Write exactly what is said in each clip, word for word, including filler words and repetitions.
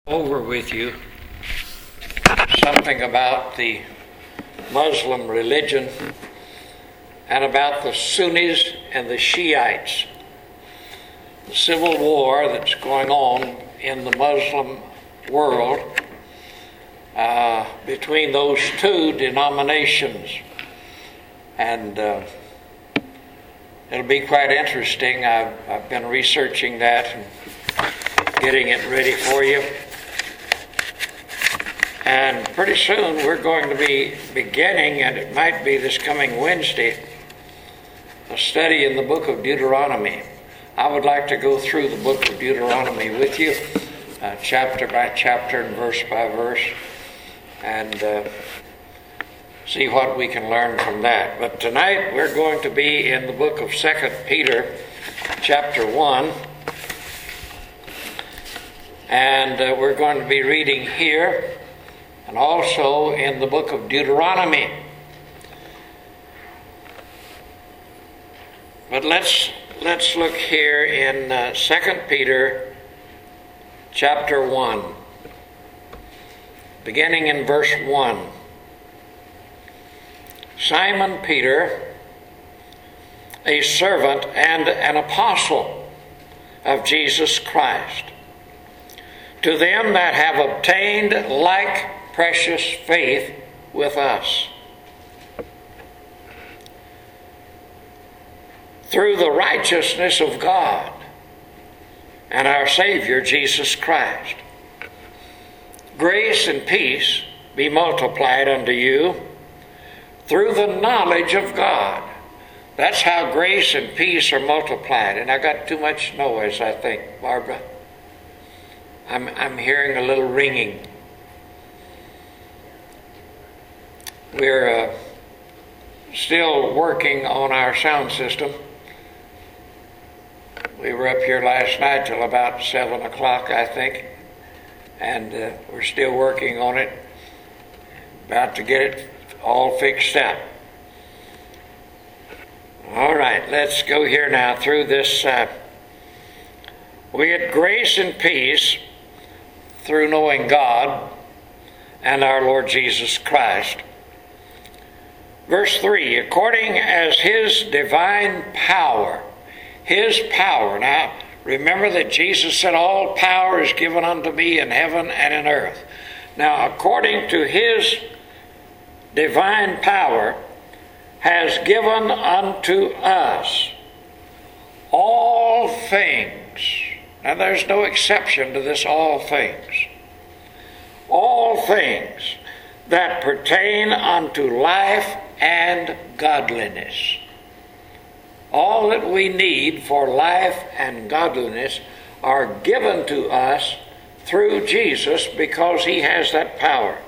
over with you something about the Muslim religion and about the Sunnis and the Shiites, the civil war that's going on in the Muslim world uh, between those two denominations. And uh, it'll be quite interesting. I've, I've been researching that and getting it ready for you. And pretty soon we're going to be beginning, and it might be this coming Wednesday, a study in the book of Deuteronomy. I would like to go through the book of Deuteronomy with you, uh, chapter by chapter and verse by verse, and uh, see what we can learn from that. But tonight we're going to be in the book of Second Peter, chapter one, and uh, we're going to be reading here and also in the book of Deuteronomy. But let's let's look here in uh, Second Peter chapter one, beginning in verse one. Simon Peter, a servant and an apostle of Jesus Christ, to them that have obtained like precious faith with us, through the righteousness of God and our Savior Jesus Christ. Grace and peace be multiplied unto you through the knowledge of God. That's how grace and peace are multiplied. And I got too much noise, I think, Barbara. I'm, I'm hearing a little ringing. We're uh, still working on our sound system. We were up here last night till about seven o'clock, I think, and uh, we're still working on it, about to get it all fixed up. All right, let's go here now through this. Uh, we get grace and peace through knowing God and our Lord Jesus Christ. Verse three, according as His divine power, His power. Now, remember that Jesus said, all power is given unto me in heaven and in earth. Now, according to His divine power, has given unto us all things. Now, there's no exception to this all things. All things that pertain unto life and godliness. All that we need for life and godliness are given to us through Jesus, because He has that power.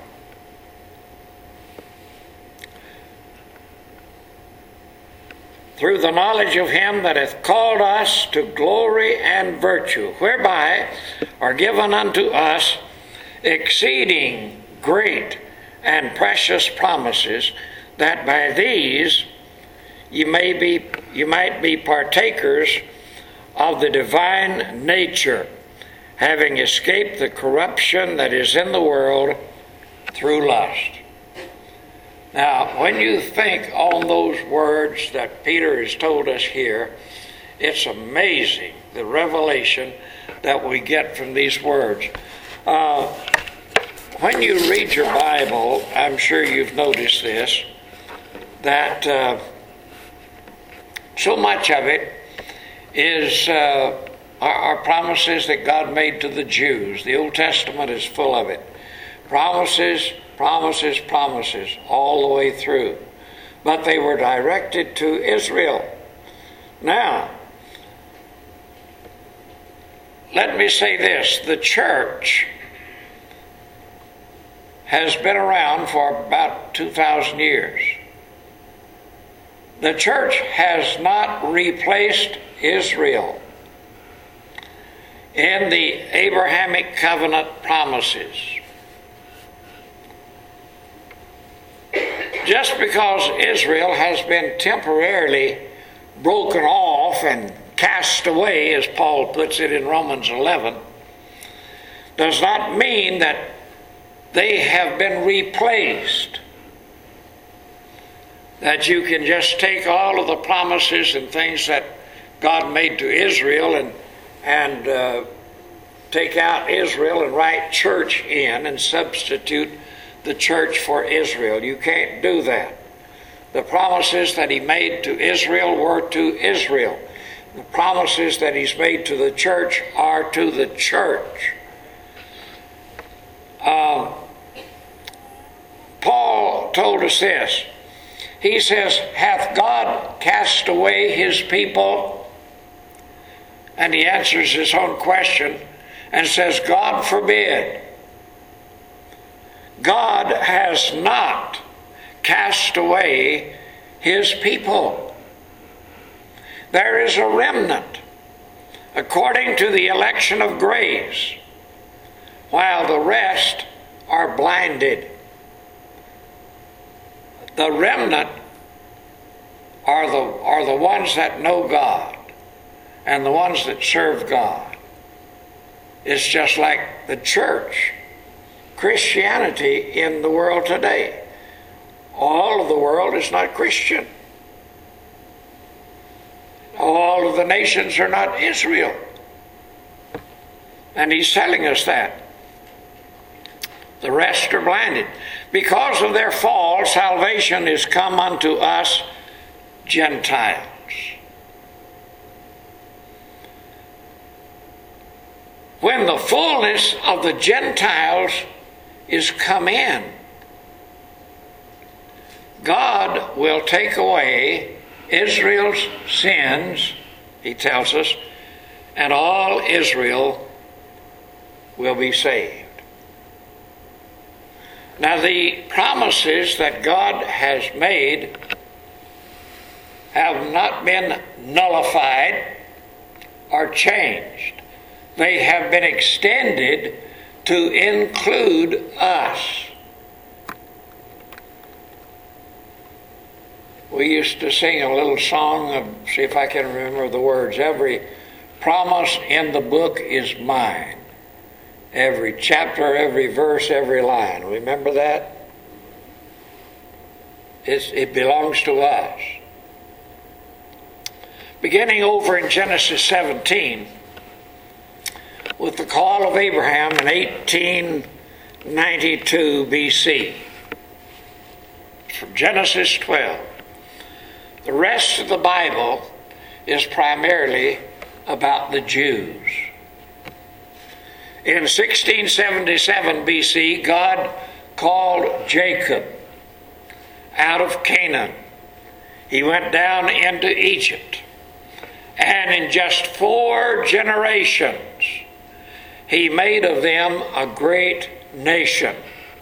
Through the knowledge of Him that hath called us to glory and virtue, whereby are given unto us exceeding great and precious promises, that by these you may be you might be partakers of the divine nature, having escaped the corruption that is in the world through lust. Now, when you think on those words that Peter has told us here, it's amazing the revelation that we get from these words. Uh, when you read your Bible, I'm sure you've noticed this, that uh, so much of it is uh, are, are promises that God made to the Jews. The Old Testament is full of it. Promises, promises, promises, all the way through. But they were directed to Israel. Now, let me say this. The church has been around for about two thousand years. The church has not replaced Israel in the Abrahamic covenant promises. Just because Israel has been temporarily broken off and cast away, as Paul puts it in Romans eleven, does not mean that they have been replaced. That you can just take all of the promises and things that God made to Israel and, and uh, take out Israel and write church in and substitute the church for Israel. You can't do that. The promises that he made to Israel were to Israel. The promises that he's made to the church are to the church. Um, Paul told us this. He says, hath God cast away his people? And he answers his own question and says, God forbid. God has not cast away his people. There is a remnant according to the election of grace, while the rest are blinded. The remnant are the, are the ones that know God and the ones that serve God. It's just like the church, Christianity in the world today. All of the world is not Christian. All of the nations are not Israel. And he's telling us that. The rest are blinded. Because of their fall, salvation is come unto us Gentiles. When the fullness of the Gentiles is come in, God will take away Israel's sins, he tells us, and all Israel will be saved. Now, the promises that God has made have not been nullified or changed. They have been extended to include us. We used to sing a little song, of, see if I can remember the words. Every promise in the book is mine. Every chapter, every verse, every line. Remember that? It's, it belongs to us. Beginning over in Genesis seventeen, with the call of Abraham in eighteen ninety-two B C. From Genesis twelve. The rest of the Bible is primarily about the Jews. In sixteen seventy-seven B C, God called Jacob out of Canaan. He went down into Egypt. And in just four generations, he made of them a great nation.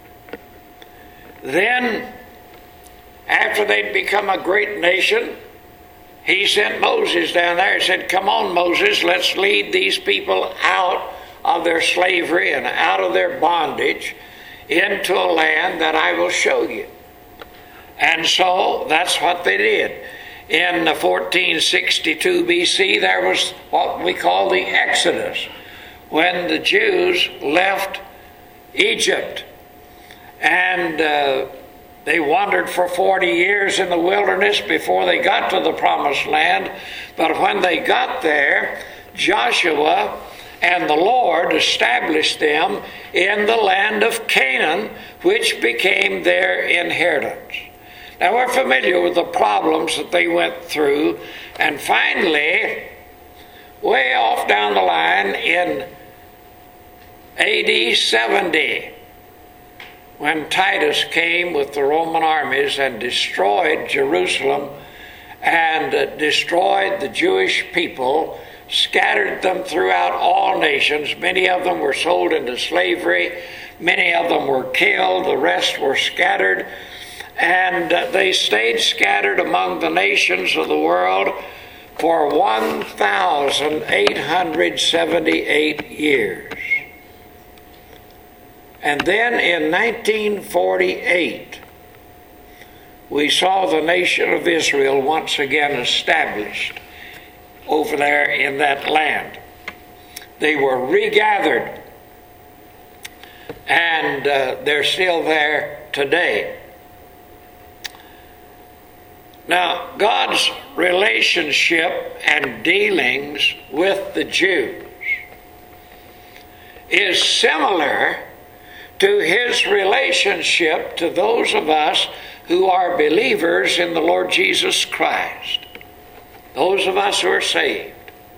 Then, after they'd become a great nation, he sent Moses down there and said, come on, Moses, let's lead these people out of their slavery and out of their bondage into a land that I will show you. And so that's what they did. In fourteen sixty-two B C, there was what we call the Exodus, when the Jews left Egypt. And uh, they wandered for forty years in the wilderness before they got to the promised land. But when they got there, Joshua and the Lord established them in the land of Canaan, which became their inheritance. Now, we're familiar with the problems that they went through. And finally, way off down the line in A D seventy, when Titus came with the Roman armies and destroyed Jerusalem and uh, destroyed the Jewish people, scattered them throughout all nations. Many of them were sold into slavery. Many of them were killed. The rest were scattered. And uh, they stayed scattered among the nations of the world for one thousand eight hundred seventy-eight years. And then in nineteen forty-eight, we saw the nation of Israel once again established over there in that land. They were regathered and uh, they're still there today. Now, God's relationship and dealings with the Jews is similar to his relationship to those of us who are believers in the Lord Jesus Christ, those of us who are saved.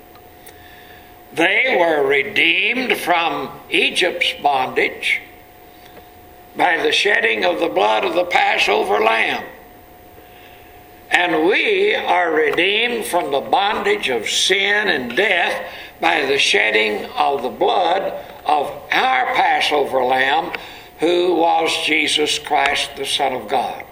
They were redeemed from Egypt's bondage by the shedding of the blood of the Passover lamb. And we are redeemed from the bondage of sin and death by the shedding of the blood of our Passover lamb, who was Jesus Christ, the Son of God.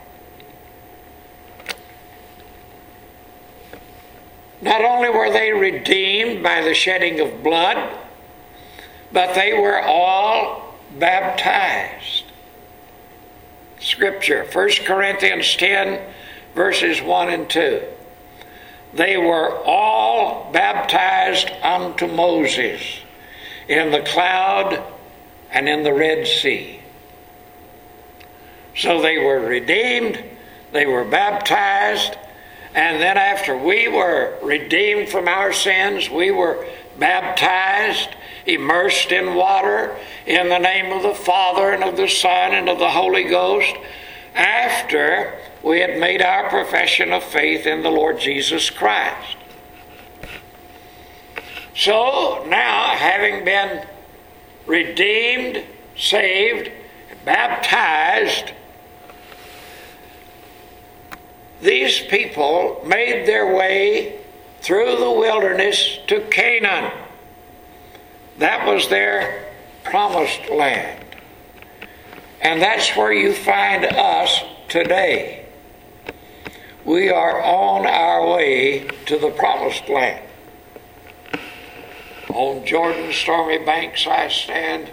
Not only were they redeemed by the shedding of blood, but they were all baptized. Scripture, First Corinthians ten, verses one and two. They were all baptized unto Moses in the cloud and in the Red Sea. So they were redeemed, they were baptized, and then after we were redeemed from our sins, we were baptized, immersed in water in the name of the Father and of the Son and of the Holy Ghost, after we had made our profession of faith in the Lord Jesus Christ. So now, having been redeemed, saved, baptized, these people made their way through the wilderness to Canaan. That was their promised land. And that's where you find us today. We are on our way to the promised land. On Jordan's stormy banks I stand,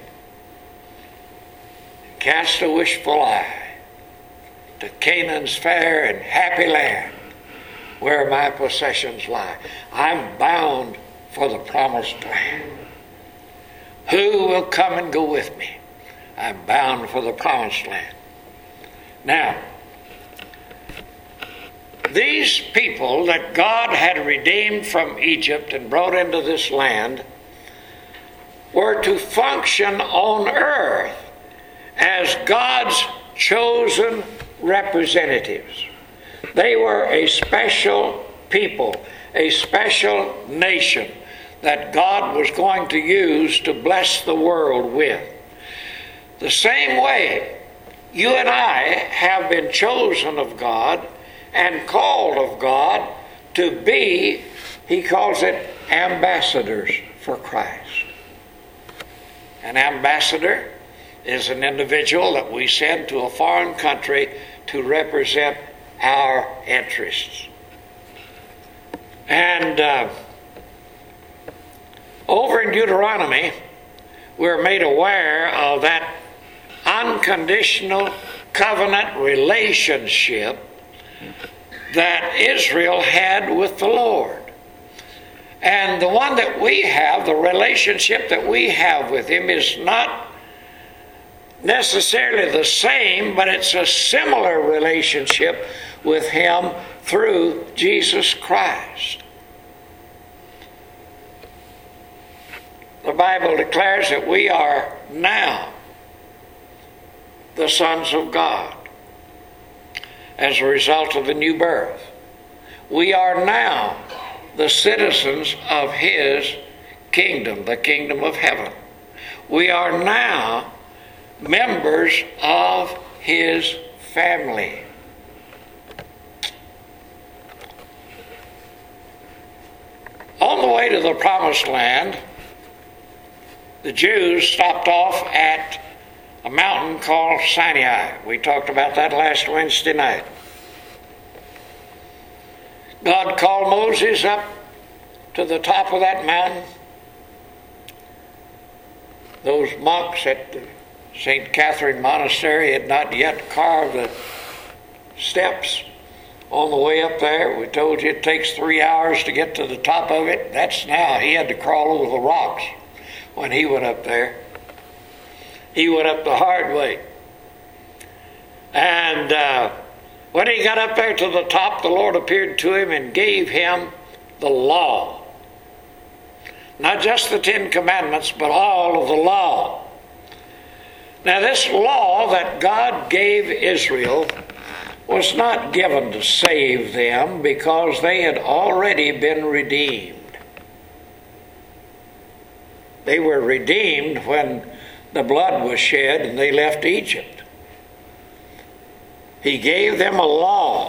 cast a wishful eye to Canaan's fair and happy land, where my possessions lie. I'm bound for the promised land. Who will come and go with me? I'm bound for the promised land. Now, these people that God had redeemed from Egypt and brought into this land were to function on earth as God's chosen representatives. They were a special people, a special nation that God was going to use to bless the world with. The same way, you and I have been chosen of God and called of God to be, he calls it, ambassadors for Christ. An ambassador is an individual that we send to a foreign country to represent our interests. And uh, over in Deuteronomy, we're made aware of that unconditional covenant relationship that Israel had with the Lord. And the one that we have, the relationship that we have with him, is not necessarily the same, but it's a similar relationship with him through Jesus Christ. The Bible declares that we are now the sons of God as a result of the new birth. We are now the citizens of his kingdom, the kingdom of heaven. We are now members of his family. On the way to the promised land, the Jews stopped off at a mountain called Sinai. We talked about that last Wednesday night. God called Moses up to the top of that mountain. Those monks at the Saint Catherine Monastery had not yet carved the steps on the way up there. We told you it takes three hours to get to the top of it. That's now. He had to crawl over the rocks when he went up there. He went up the hard way. And uh, when he got up there to the top, the Lord appeared to him and gave him the law. Not just the Ten Commandments, but all of the law. Now, this law that God gave Israel was not given to save them, because they had already been redeemed. They were redeemed when the blood was shed and they left Egypt. He gave them a law.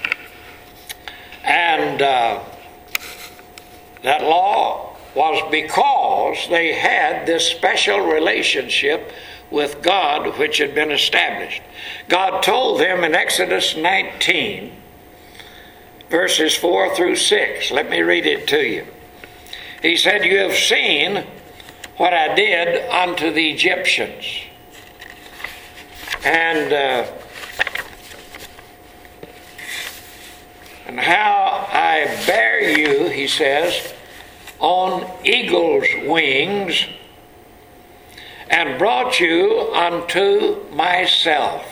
And uh, that law was because they had this special relationship with God which had been established. God told them in Exodus nineteen, verses four through six. Let me read it to you. He said, "You have seen what I did unto the Egyptians, and uh, and how I bear you," he says, "on eagle's wings, and brought you unto myself.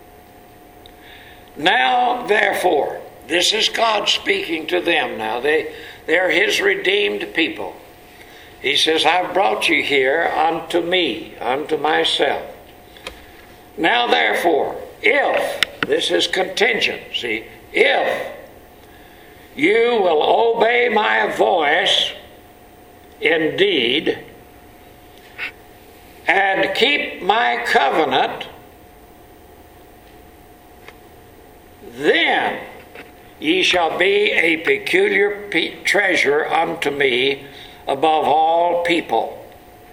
Now, therefore," this is God speaking to them now. They, they're his redeemed people. He says, "I've brought you here unto me, unto myself. Now, therefore, if," this is contingency, "if you will obey my voice indeed, and keep my covenant, then ye shall be a peculiar pe- treasure unto me above all people."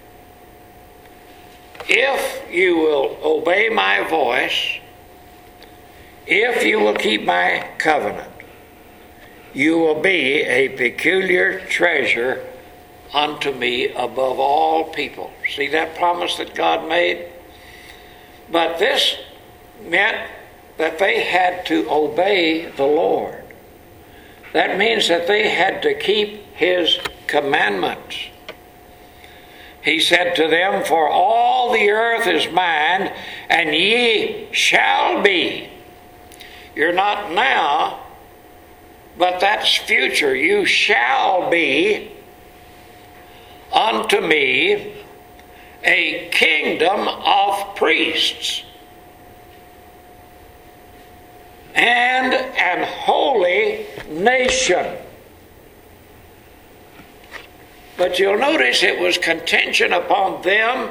If you will obey my voice, if you will keep my covenant, you will be a peculiar treasure unto me above all people. See that promise that God made? But this meant that they had to obey the Lord. That means that they had to keep his commandments. He said to them, "For all the earth is mine, and ye shall be." You're not now, but that's future. You shall be unto me a kingdom of priests and an holy nation. But you'll notice it was contingent upon them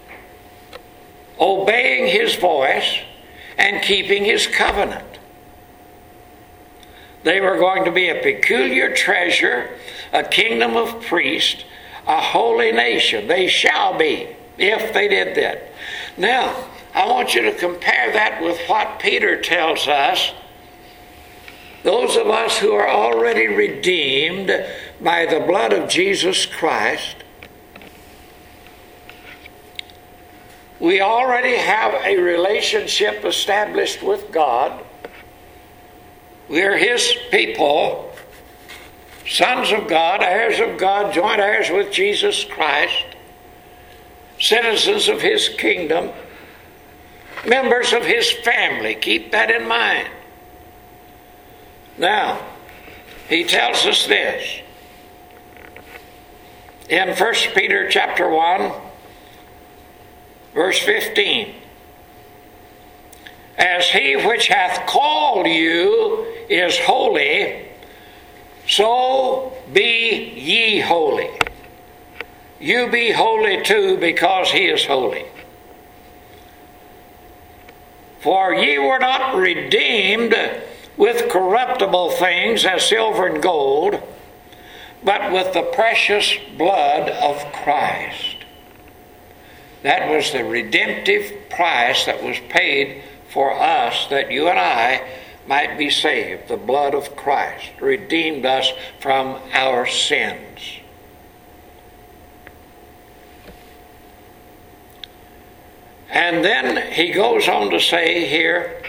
obeying his voice and keeping his covenant. They were going to be a peculiar treasure, a kingdom of priests, a holy nation. They shall be, if they did that. Now, I want you to compare that with what Peter tells us. Those of us who are already redeemed by the blood of Jesus Christ, we already have a relationship established with God. We are his people, sons of God, heirs of God, joint heirs with Jesus Christ, citizens of his kingdom, members of his family. Keep that in mind. Now, he tells us this in First Peter chapter one, verse fifteen. "As he which hath called you is holy, so be ye holy." You be holy too, because he is holy. "For ye were not redeemed with corruptible things as silver and gold, but with the precious blood of Christ." That was the redemptive price that was paid for us, that you and I might be saved. The blood of Christ redeemed us from our sins. And then he goes on to say here,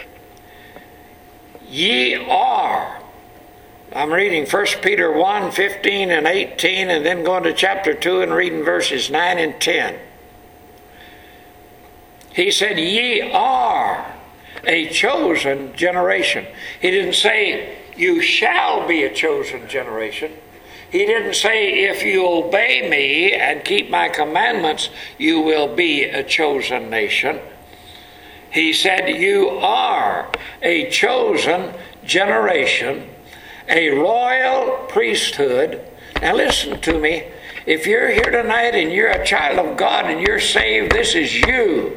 "Ye are." I'm reading First Peter one, fifteen and eighteen, and then going to chapter two and reading verses nine and ten. He said, ye are a chosen generation. He didn't say, you shall be a chosen generation. He didn't say, if you obey me and keep my commandments, you will be a chosen nation. He said, you are a chosen generation, a royal priesthood. Now listen to me. If you're here tonight and you're a child of God and you're saved, this is you.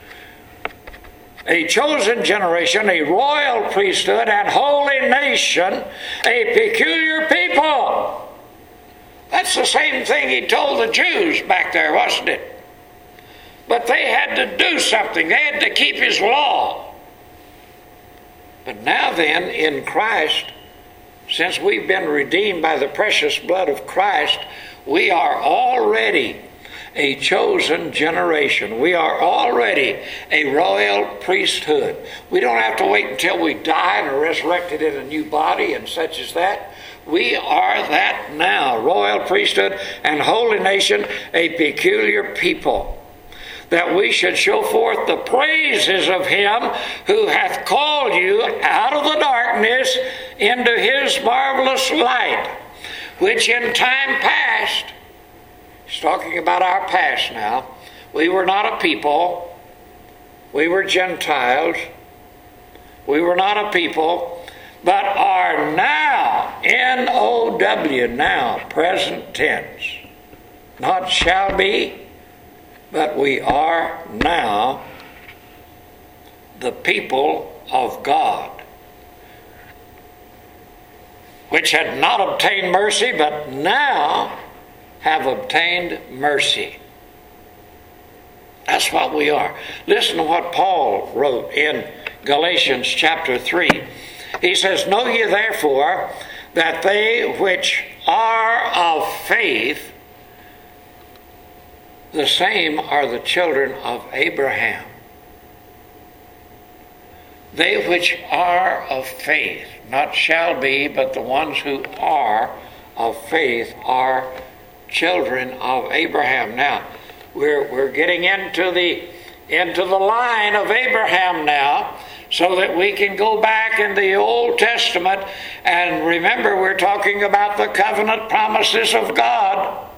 A chosen generation, a royal priesthood, and holy nation, a peculiar people. That's the same thing he told the Jews back there, wasn't it? But they had to do something. They had to keep his law. But now then, in Christ, since we've been redeemed by the precious blood of Christ, we are already a chosen generation. We are already a royal priesthood. We don't have to wait until we die and are resurrected in a new body and such as that. We are that now, royal priesthood and holy nation, a peculiar people, that we should show forth the praises of him who hath called you out of the darkness into his marvelous light, which in time past, he's talking about our past now, we were not a people, we were Gentiles, we were not a people, but are now, N O W, now, present tense. Not shall be, but we are now the people of God, which had not obtained mercy, but now have obtained mercy. That's what we are. Listen to what Paul wrote in Galatians chapter three. He says, know ye therefore that they which are of faith, the same are the children of Abraham. They which are of faith, not shall be, but the ones who are of faith are children of Abraham. Now, we're we're getting into the into the line of Abraham now, so that we can go back in the Old Testament and remember we're talking about the covenant promises of God.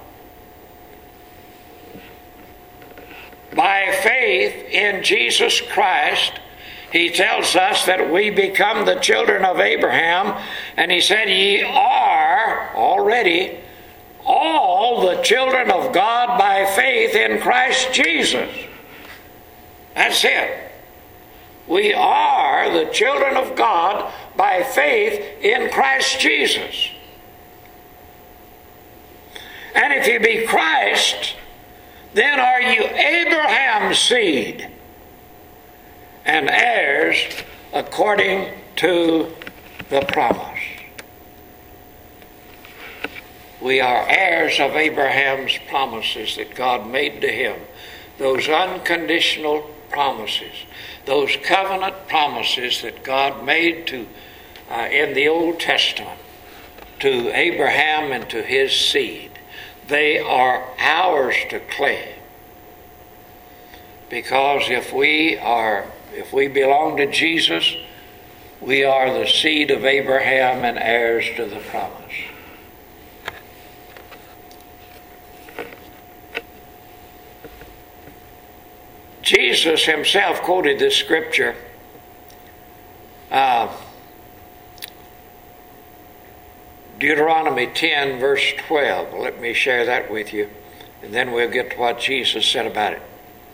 By faith in Jesus Christ, he tells us that we become the children of Abraham, and he said, ye are already all the children of God by faith in Christ Jesus. That's it. We are the children of God by faith in Christ Jesus. And if you be Christ, then are you Abraham's seed and heirs according to the promise. We are heirs of Abraham's promises that God made to him. Those unconditional promises. Those covenant promises that God made to uh, in the Old Testament to Abraham and to his seed. They are ours to claim. Because if we are, if we belong to Jesus, we are the seed of Abraham and heirs to the promise. Jesus himself quoted this scripture. Uh, Deuteronomy ten, verse twelve. Let me share that with you, and then we'll get to what Jesus said about it.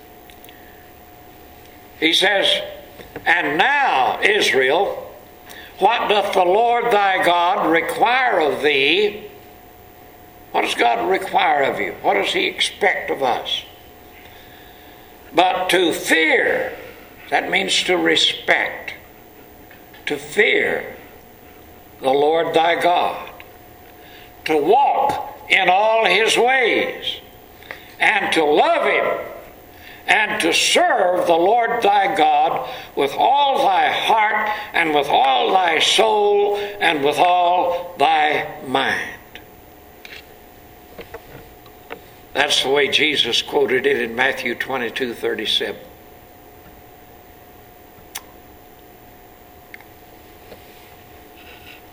He says, and now, Israel, what doth the Lord thy God require of thee? What does God require of you? What does he expect of us? But to fear, that means to respect, to fear the Lord thy God, to walk in all his ways, and to love him, and to serve the Lord thy God with all thy heart, and with all thy soul, and with all thy mind. That's the way Jesus quoted it in Matthew twenty-two thirty-seven.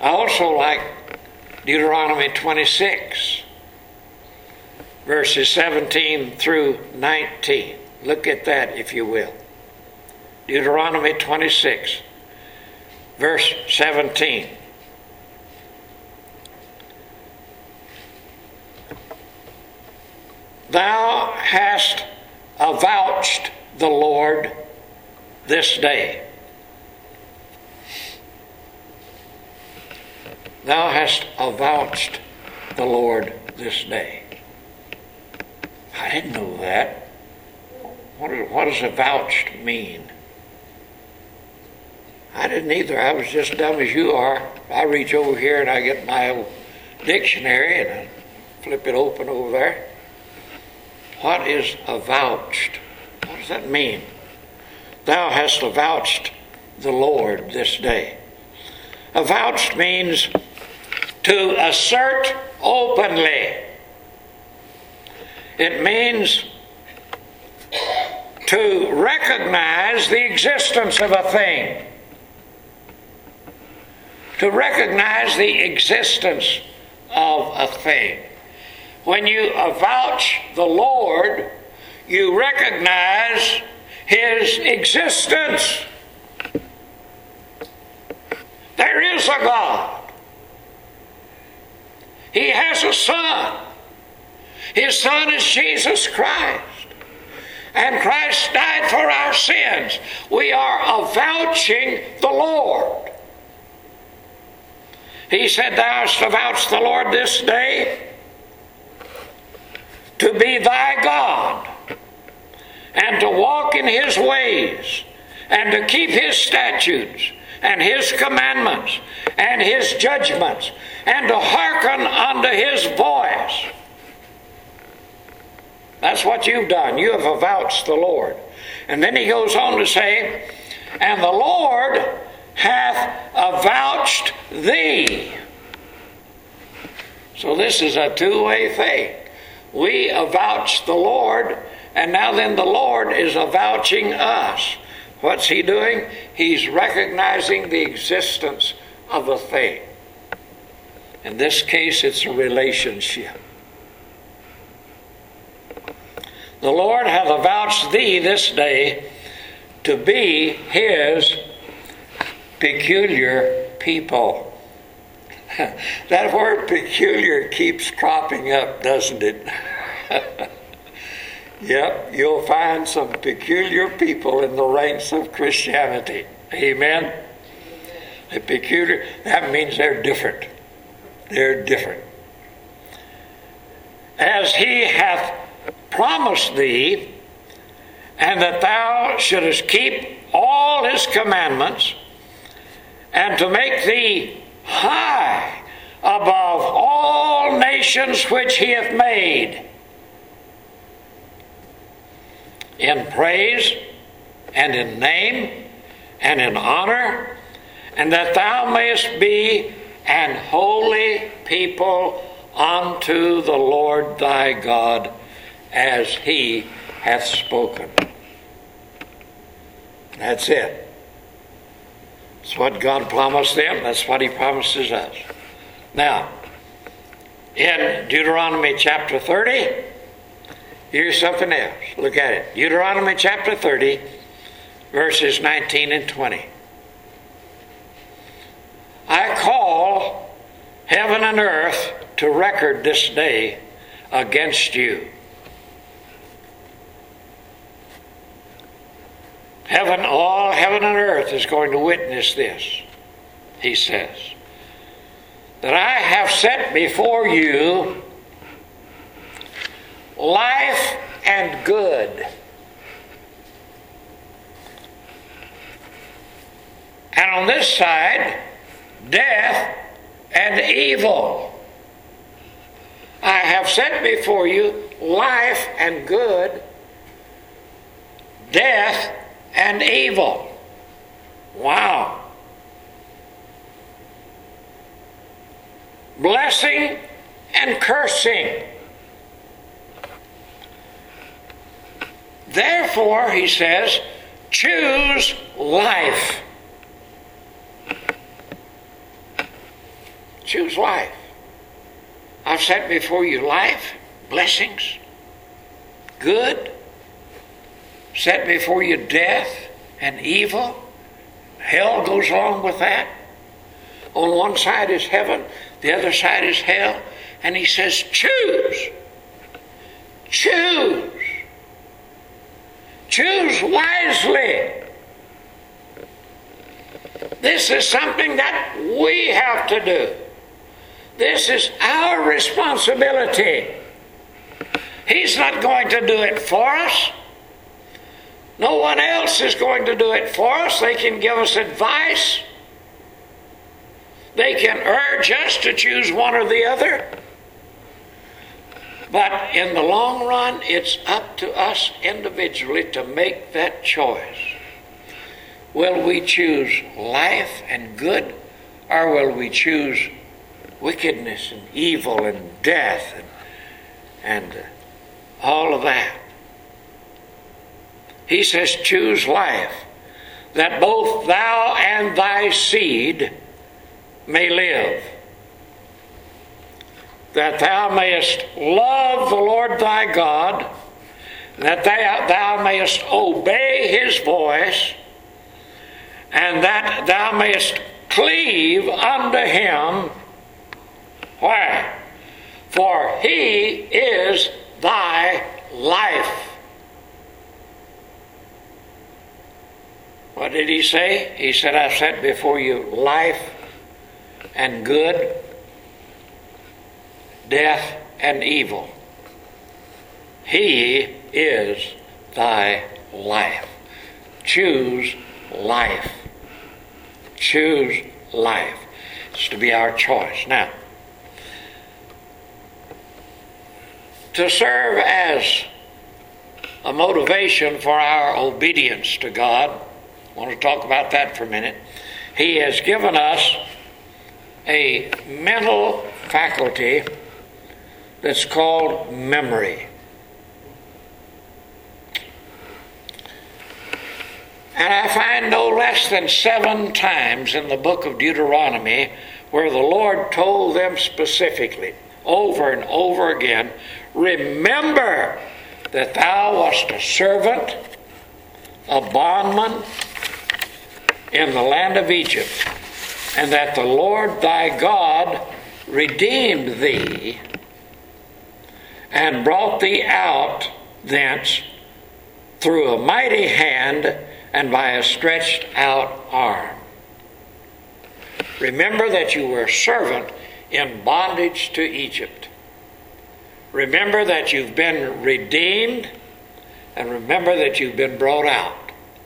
I also like Deuteronomy twenty-six, verses seventeen through nineteen. Look at that, if you will. Deuteronomy twenty-six, verse seventeen. Thou hast avouched the Lord this day. Thou hast avouched the Lord this day. I didn't know that. What, is, what does avouched mean? I didn't either. I was just dumb as you are. I reach over here and I get my old dictionary and I flip it open over there. What is avouched? What does that mean? Thou hast avouched the Lord this day. Avouched means to assert openly. It means to recognize the existence of a thing. To recognize the existence of a thing. When you avouch the Lord, you recognize His existence. There is a God. He has a Son. His Son is Jesus Christ. And Christ died for our sins. We are avouching the Lord. He said, Thou hast avouched the Lord this day to be thy God, and to walk in His ways, and to keep His statutes, and His commandments, and His judgments, and to hearken unto His voice. That's what you've done. You have avouched the Lord. And then he goes on to say, and the Lord hath avouched thee. So this is a two-way thing. We avouch the Lord, and now then the Lord is avouching us. What's He doing? He's recognizing the existence of a thing. In this case, it's a relationship. The Lord hath avouched thee this day to be His peculiar people. That word peculiar keeps cropping up, doesn't it? Yep, you'll find some peculiar people in the ranks of Christianity. Amen? A peculiar, that means they're different. They're different. As He hath promised thee, and that thou shouldest keep all His commandments, and to make thee high above all nations which He hath made, in praise, and in name, and in honor, and that thou mayest be an holy people unto the Lord thy God, as He hath spoken. That's it. That's what God promised them. That's what He promises us. Now, in Deuteronomy chapter thirty, here's something else. Look at it. Deuteronomy chapter thirty, verses nineteen and twenty. I call heaven and earth to record this day against you. Heaven, all heaven and earth is going to witness this, He says, that I have set before you life and good, and on this side, death and evil. I have set before you life and good, death and evil. Wow. Blessing and cursing. Therefore, he says, choose life. Choose life. I've set before you life, blessings, good. Set before you death and evil. Hell goes along with that. On one side is heaven, the other side is hell. And he says, choose. Choose. Choose wisely. This is something that we have to do. This is our responsibility. He's not going to do it for us. No one else is going to do it for us. They can give us advice. They can urge us to choose one or the other. But in the long run, it's up to us individually to make that choice. Will we choose life and good, or will we choose wickedness and evil and death and, and all of that? He says, choose life, that both thou and thy seed may live, that thou mayest love the Lord thy God, that thou, thou mayest obey his voice, and that thou mayest cleave unto him. Why? For he is thy life. What did he say? He said, I've set before you life and good, death and evil. He is thy life. Choose life. Choose life. It's to be our choice. Now, to serve as a motivation for our obedience to God, I want to talk about that for a minute. He has given us a mental faculty that's called memory. And I find no less than seven times in the book of Deuteronomy where the Lord told them specifically, over and over again, remember that thou wast a servant, a bondman in the land of Egypt, and that the Lord thy God redeemed thee and brought thee out thence through a mighty hand and by a stretched out arm. Remember that you were a servant in bondage to Egypt. Remember that you've been redeemed, and remember that you've been brought out.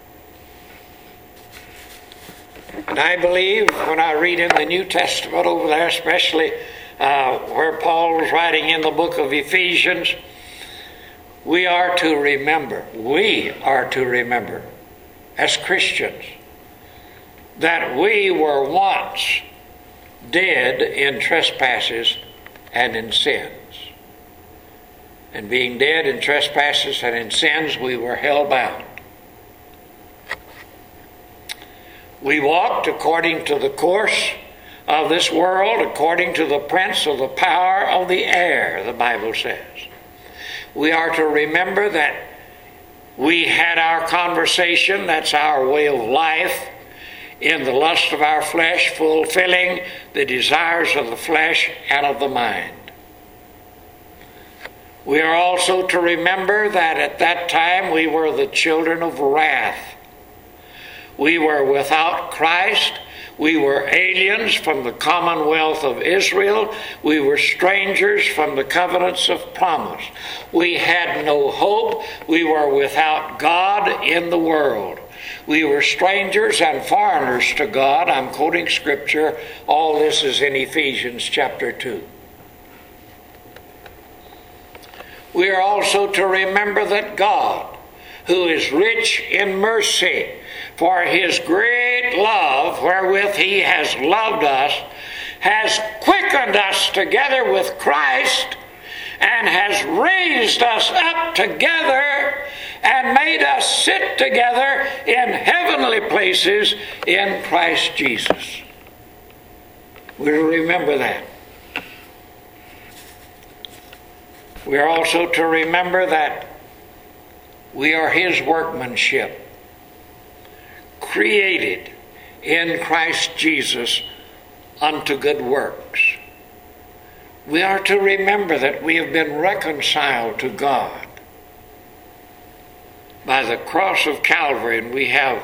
And I believe when I read in the New Testament over there, especially uh, where Paul was writing in the book of Ephesians, we are to remember, we are to remember as Christians that we were once dead in trespasses and in sins. And being dead in trespasses and in sins, we were hell bound. We walked according to the course of this world, according to the prince of the power of the air, the Bible says. We are to remember that we had our conversation, that's our way of life, in the lust of our flesh, fulfilling the desires of the flesh and of the mind. We are also to remember that at that time we were the children of wrath. We were without Christ. We were aliens from the commonwealth of Israel. We were strangers from the covenants of promise. We had no hope. We were without God in the world. We were strangers and foreigners to God. I'm quoting scripture. All this is in Ephesians chapter two. We are also to remember that God, who is rich in mercy, for his great love wherewith he has loved us, has quickened us together with Christ, and has raised us up together and made us sit together in heavenly places in Christ Jesus. We're to remember that. We're also to remember that we are His workmanship, created in Christ Jesus unto good works. We are to remember that we have been reconciled to God by the cross of Calvary, and we have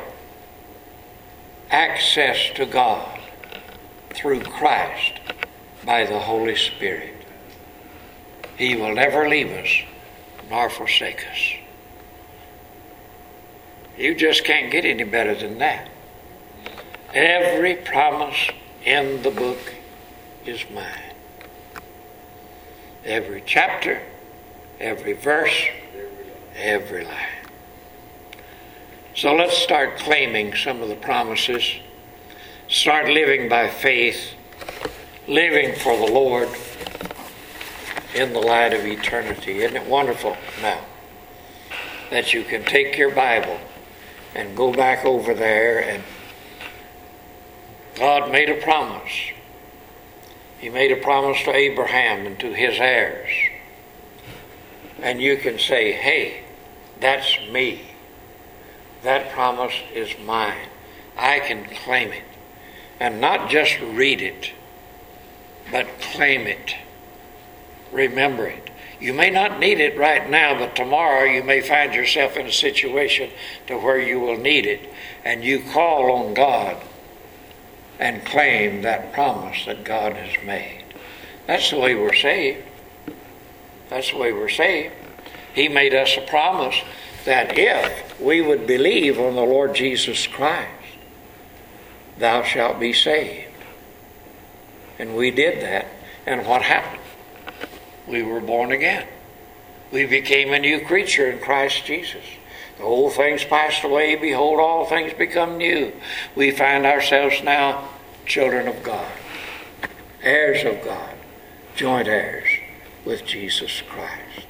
access to God through Christ by the Holy Spirit. He will never leave us nor forsake us. You just can't get any better than that. Every promise in the book is mine. Every chapter, every verse, every line. So let's start claiming some of the promises. Start living by faith, living for the Lord in the light of eternity. Isn't it wonderful now that you can take your Bible and go back over there, and God made a promise. He made a promise to Abraham and to his heirs. And you can say, hey, that's me. That promise is mine. I can claim it. And not just read it, but claim it. Remember it. You may not need it right now, but tomorrow you may find yourself in a situation to where you will need it. And you call on God and claim that promise that God has made. That's the way we're saved. That's the way we're saved. He made us a promise that if we would believe on the Lord Jesus Christ, thou shalt be saved. And we did that. And what happened? We were born again. We became a new creature in Christ Jesus. The old things passed away. Behold, all things become new. We find ourselves now children of God, heirs of God, joint heirs with Jesus Christ.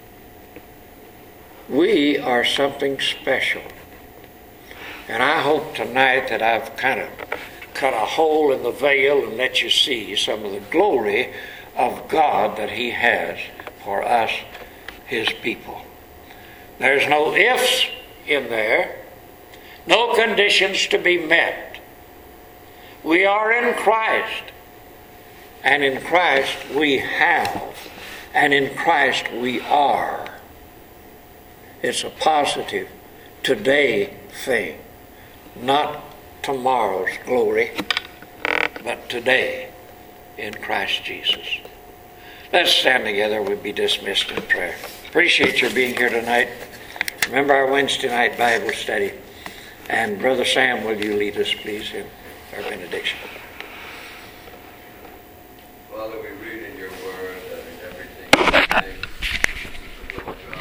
We are something special. And I hope tonight that I've kind of cut a hole in the veil and let you see some of the glory of God that He has for us, His people. There's no ifs in there, no conditions to be met. We are in Christ, and in Christ we have, and in Christ we are. It's a positive today thing, not tomorrow's glory, but today in Christ Jesus. Let's stand together. We'll be dismissed in prayer. Appreciate your being here tonight. Remember our Wednesday night Bible study. And Brother Sam, will you lead us, please, in our benediction? Father, we read